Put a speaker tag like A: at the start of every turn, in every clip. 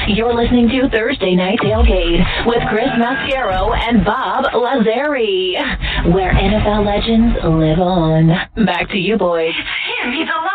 A: You're listening to Thursday Night Tailgate with Chris Mascaro and Bob Lazari, where NFL legends live on. Back to you, boys. Here be the lot.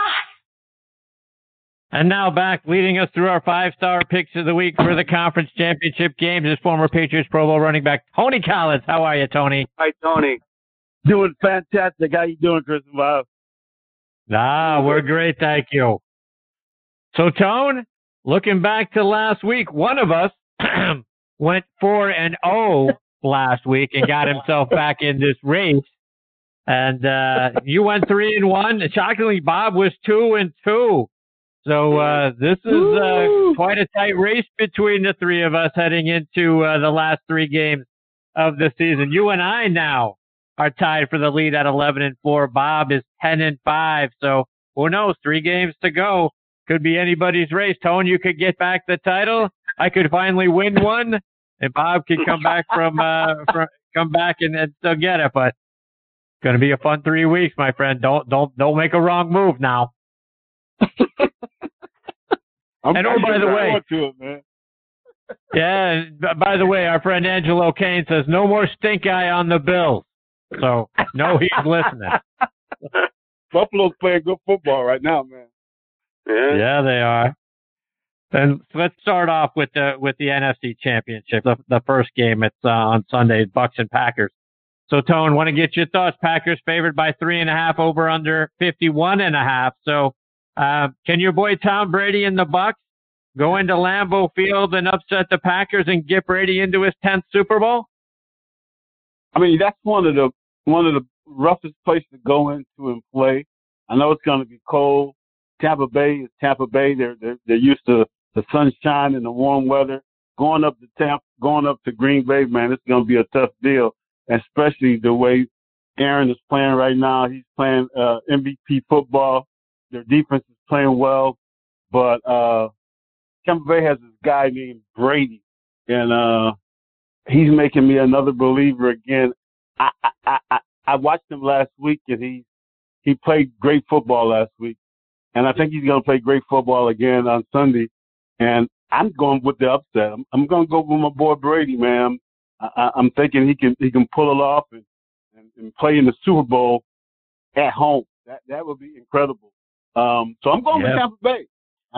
B: And now back, leading us through our five-star picks of the week for the conference championship games is former Patriots Pro Bowl running back Tony Collins. How are you, Tony?
C: Hi, Tony. Doing fantastic. How you doing, Chris and Bob?
B: We're great, thank you. So, Tone, looking back to last week, one of us went 4-0 last week and got himself back in this race. And you went 3-1. Shockingly, Bob was 2-2. So this is quite a tight race between the three of us heading into the last three games of the season. You and I now are tied for the lead at 11-4. Bob is 10-5. So who knows? 3 games to go. Could be anybody's race. Tone, you could get back the title. I could finally win one, and Bob could come back come back and still get it. But it's going to be a fun 3 weeks, my friend. Don't make a wrong move now. By the way, yeah, by the way, our friend Angelo Kane says no more stink eye on the Bills. So no, he's listening.
C: Buffalo's playing good football right now, man.
B: Yeah, they are. Then let's start off with the NFC Championship, the first game. It's on Sunday, Bucks and Packers. So, Tone, want to get your thoughts. Packers favored by 3.5, over under 51.5. So, can your boy Tom Brady and the Bucks go into Lambeau Field and upset the Packers and get Brady into his 10th Super Bowl?
C: I mean, that's one of the roughest places to go into and play. I know it's going to be cold. Tampa Bay is Tampa Bay. They're used to the sunshine and the warm weather. Going up to Green Bay, man, it's going to be a tough deal, especially the way Aaron is playing right now. He's playing MVP football. Their defense is playing well, but Tampa Bay has this guy named Brady, and he's making me another believer again. I watched him last week, and he played great football last week, and I think he's going to play great football again on Sunday. And I'm going with the upset. I'm going to go with my boy Brady, man. I'm thinking he can pull it off and play in the Super Bowl at home. That would be incredible. So I'm going with Tampa Bay.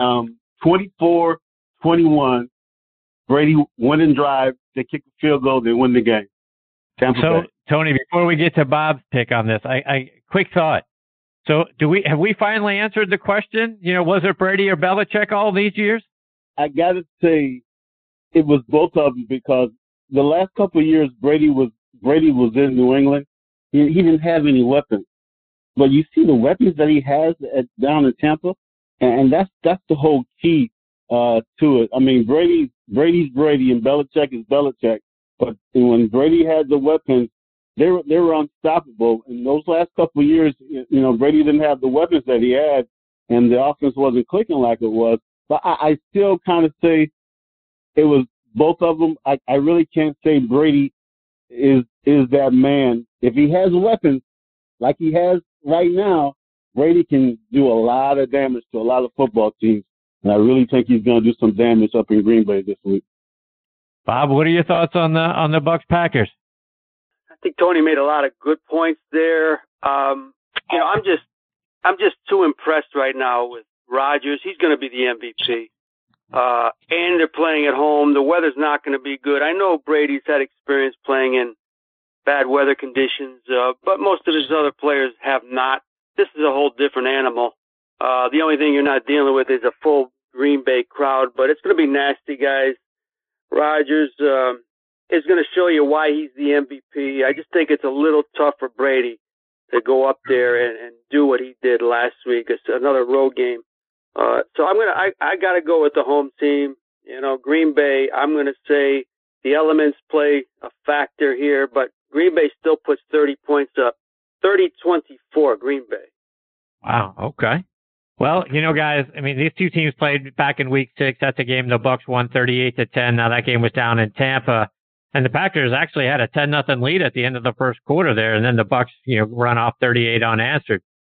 C: 24-21. Brady winning drive. They kick the field goal. They win the game. Tampa Bay.
B: Tony, before we get to Bob's pick on this, I quick thought. So have we finally answered the question? Was it Brady or Belichick all these years?
C: I got to say it was both of them, because the last couple of years Brady was in New England. He didn't have any weapons. But you see the weapons that he has down in Tampa, and that's the whole key to it. I mean, Brady's Brady and Belichick is Belichick. But when Brady had the weapons, they were unstoppable. In those last couple of years, Brady didn't have the weapons that he had, and the offense wasn't clicking like it was. But I still kind of say it was both of them. I really can't say Brady is that man. If he has weapons like he has right now, Brady can do a lot of damage to a lot of football teams. And I really think he's going to do some damage up in Green Bay this week.
B: Bob, what are your thoughts on the Bucks Packers?
D: I think Tony made a lot of good points there. I'm just too impressed right now with Rodgers. He's going to be the MVP. And they're playing at home. The weather's not going to be good. I know Brady's had experience playing in bad weather conditions, but most of his other players have not. This is a whole different animal. The only thing you're not dealing with is a full Green Bay crowd, but it's going to be nasty, guys. Rodgers is going to show you why he's the MVP. I just think it's a little tough for Brady to go up there and do what he did last week. It's another road game. So I got to go with the home team. Green Bay, I'm going to say the elements play a factor here, but Green Bay still puts 30 points up. 30-24, Green Bay.
B: Wow. Okay. Well, guys, I mean, these two teams played back in week 6. That's a game the Bucks won 38-10. Now that game was down in Tampa, and the Packers actually had a 10-0 lead at the end of the first quarter there, and then the Bucks, run off 38 unanswered.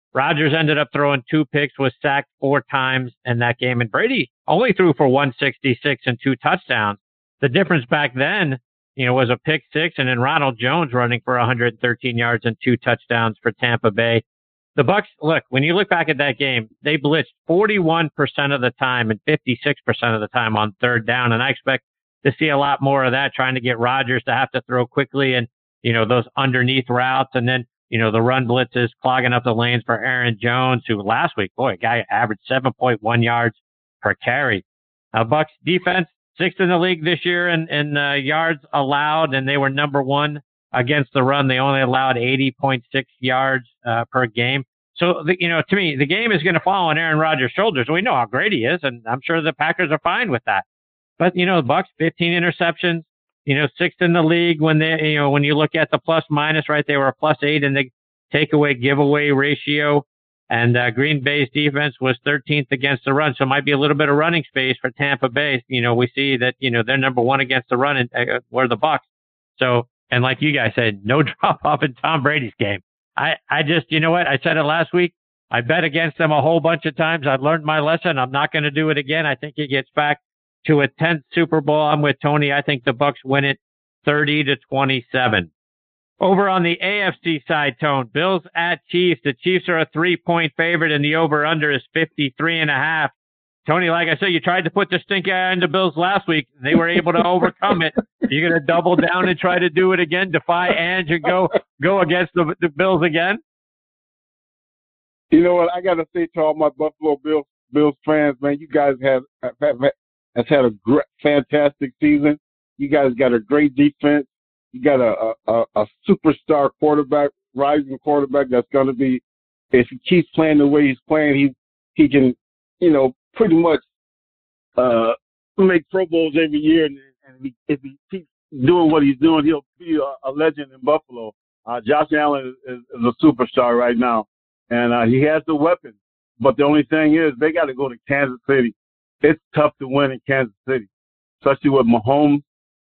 B: Rodgers ended up throwing 2 picks, was sacked 4 times in that game, and Brady only threw for 166 and 2 touchdowns. The difference back then, was a pick 6, and then Ronald Jones running for 113 yards and 2 touchdowns for Tampa Bay. The Bucs, look, when you look back at that game, they blitzed 41% of the time and 56% of the time on third down, and I expect to see a lot more of that, trying to get Rodgers to have to throw quickly and, those underneath routes, and then, the run blitzes clogging up the lanes for Aaron Jones, who last week, a guy averaged 7.1 yards per carry. Bucs defense, 6th in the league this year in yards allowed, and they were number 1 against the run. They only allowed 80.6 yards per game. So, to me, the game is going to fall on Aaron Rodgers' shoulders. We know how great he is, and I'm sure the Packers are fine with that. But, the Bucs, 15 interceptions, 6th in the league when they, when you look at the plus minus, right, they were a +8 in the takeaway giveaway ratio. And Green Bay's defense was 13th against the run. So it might be a little bit of running space for Tampa Bay. We see that, they're number 1 against the run and we're the Bucs. So, and like you guys said, no drop off in Tom Brady's game. I just, what? I said it last week. I bet against them a whole bunch of times. I've learned my lesson. I'm not going to do it again. I think he gets back to a 10th Super Bowl. I'm with Tony. I think the Bucs win it 30-27. Over on the AFC side, Tone, Bills at Chiefs. The Chiefs are a 3-point favorite, and the over-under is 53.5. Tony, like I said, you tried to put the stink eye on the Bills last week. They were able to overcome it. You're going to double down and try to do it again, defy Ange, and go against the Bills again?
C: You know what? I got to say to all my Buffalo Bills fans, man, you guys has had a great, fantastic season. You guys got a great defense. You got a superstar quarterback, rising quarterback that's going to be, if he keeps playing the way he's playing, he can, pretty much make Pro Bowls every year. And if he keeps doing what he's doing, he'll be a legend in Buffalo. Josh Allen is a superstar right now, and he has the weapons. But the only thing is, they got to go to Kansas City. It's tough to win in Kansas City, especially with Mahomes.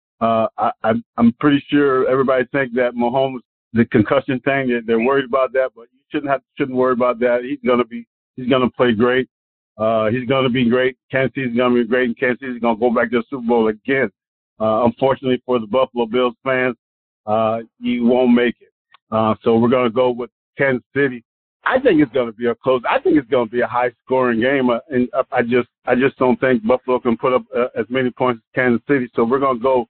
C: I'm pretty sure everybody thinks that Mahomes, the concussion thing, they're worried about that, but you shouldn't worry about that. He's gonna play great. He's gonna be great. Kansas City's gonna be great, and Kansas City's gonna go back to the Super Bowl again. Unfortunately for the Buffalo Bills fans, you won't make it. So we're gonna go with Kansas City. I think it's going to be a close. I think it's going to be a high-scoring game, and I just don't think Buffalo can put up as many points as Kansas City. So we're going to go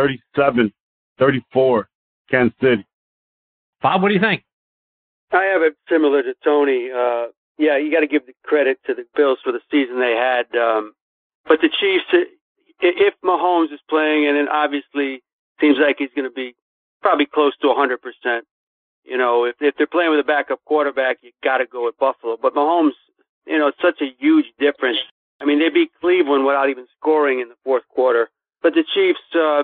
C: 37-34, Kansas City.
B: Bob, what do you think?
D: I have it similar to Tony. Yeah, you got to give the credit to the Bills for the season they had. But the Chiefs, if Mahomes is playing, and then obviously seems like he's going to be probably close to 100%. If they're playing with a backup quarterback, you got to go with Buffalo. But Mahomes, it's such a huge difference. I mean, they beat Cleveland without even scoring in the fourth quarter. But the Chiefs,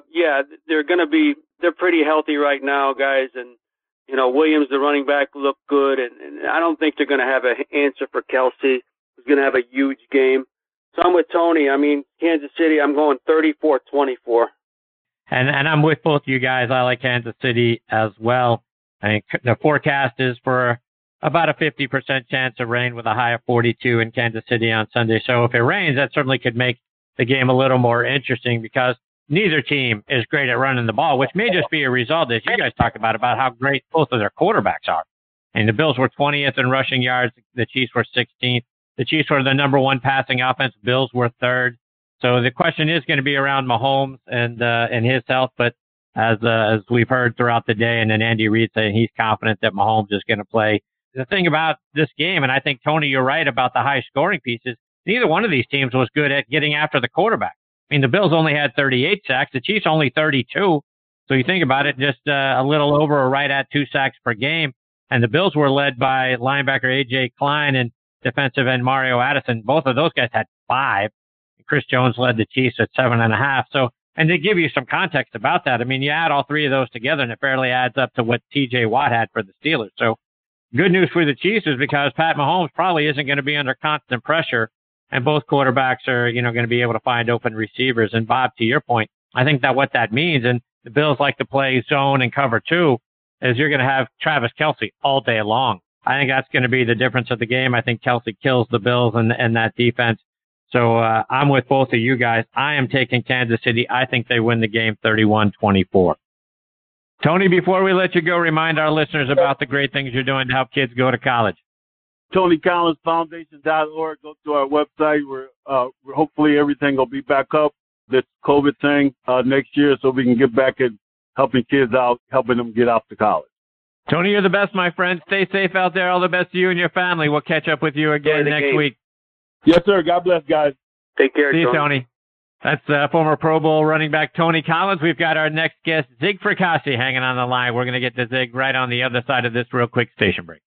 D: they're pretty healthy right now, guys. And, Williams, the running back, looked good. And I don't think they're going to have an answer for Kelsey, who's going to have a huge game. So I'm with Tony. I mean, Kansas City, I'm going 34-24.
B: And I'm with both you guys. I like Kansas City as well. I think the forecast is for about a 50% chance of rain with a high of 42 in Kansas City on Sunday. So if it rains, that certainly could make the game a little more interesting because neither team is great at running the ball, which may just be a result, as you guys talked about how great both of their quarterbacks are. And the Bills were 20th in rushing yards. The Chiefs were 16th. The Chiefs were the number 1 passing offense. Bills were 3rd. So the question is going to be around Mahomes and his health, but as we've heard throughout the day, and then Andy Reid saying he's confident that Mahomes is going to play. The thing about this game, and I think, Tony, you're right about the high scoring pieces, neither one of these teams was good at getting after the quarterback. I mean, the Bills only had 38 sacks, the Chiefs only 32. So you think about it, just a little over or right at 2 sacks per game. And the Bills were led by linebacker A.J. Klein and defensive end Mario Addison. Both of those guys had 5. Chris Jones led the Chiefs at 7.5. So, and to give you some context about that, I mean, you add all 3 of those together and it barely adds up to what T.J. Watt had for the Steelers. So good news for the Chiefs is because Pat Mahomes probably isn't going to be under constant pressure and both quarterbacks are, going to be able to find open receivers. And Bob, to your point, I think that what that means, and the Bills like to play zone and cover 2, is you're going to have Travis Kelce all day long I think that's going to be the difference of the game. I think Kelsey kills the Bills and that defense. So I'm with both of you guys. I am taking Kansas City. I think they win the game 31-24. Tony, before we let you go, remind our listeners about the great things you're doing to help kids go to college.
C: TonyCollinsFoundation.org. Go to our website. We're hopefully everything will be back up, this COVID thing, next year, so we can get back at helping kids out, helping them get off to college.
B: Tony, you're the best, my friend. Stay safe out there. All the best to you and your family. We'll catch up with you again next week.
C: Yes, sir. God bless, guys.
D: Take care,
B: See you, Tony. That's former Pro Bowl running back Tony Collins. We've got our next guest, Zig Fracassi, hanging on the line. We're going to get to Zig right on the other side of this real quick station break.